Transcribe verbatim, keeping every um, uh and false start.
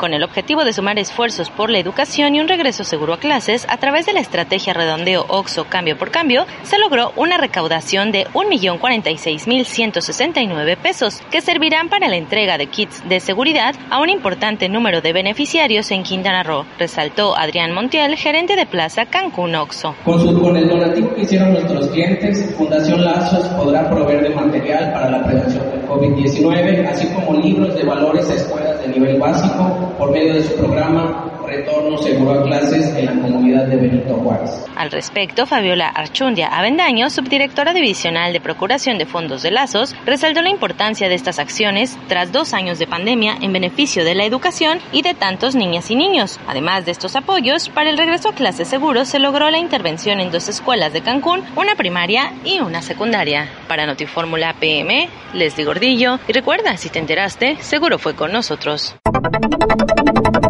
Con el objetivo de sumar esfuerzos por la educación y un regreso seguro a clases, a través de la estrategia Redondeo OXXO Cambio por Cambio, se logró una recaudación de un millón cuarenta y seis mil ciento sesenta y nueve pesos, que servirán para la entrega de kits de seguridad a un importante número de beneficiarios en Quintana Roo, resaltó Adrián Montiel, gerente de Plaza Cancún OXXO. Con, su, con el donativo que hicieron nuestros clientes, Fundación Lazos podrá proveer de material para la prevención del COVID diecinueve, así como libros de valores a escuelas de nivel básico, por medio de su programa Retorno Seguro a Clases en la comunidad de Benito Juárez. Al respecto, Fabiola Archundia Avendaño, subdirectora divisional de Procuración de Fondos de Lazos, resaltó la importancia de estas acciones tras dos años de pandemia en beneficio de la educación y de tantos niñas y niños. Además de estos apoyos, para el regreso a clases seguros se logró la intervención en dos escuelas de Cancún, una primaria y una secundaria. Para Notifórmula P M, Leslie Gordillo. Y recuerda, si te enteraste, seguro fue con nosotros.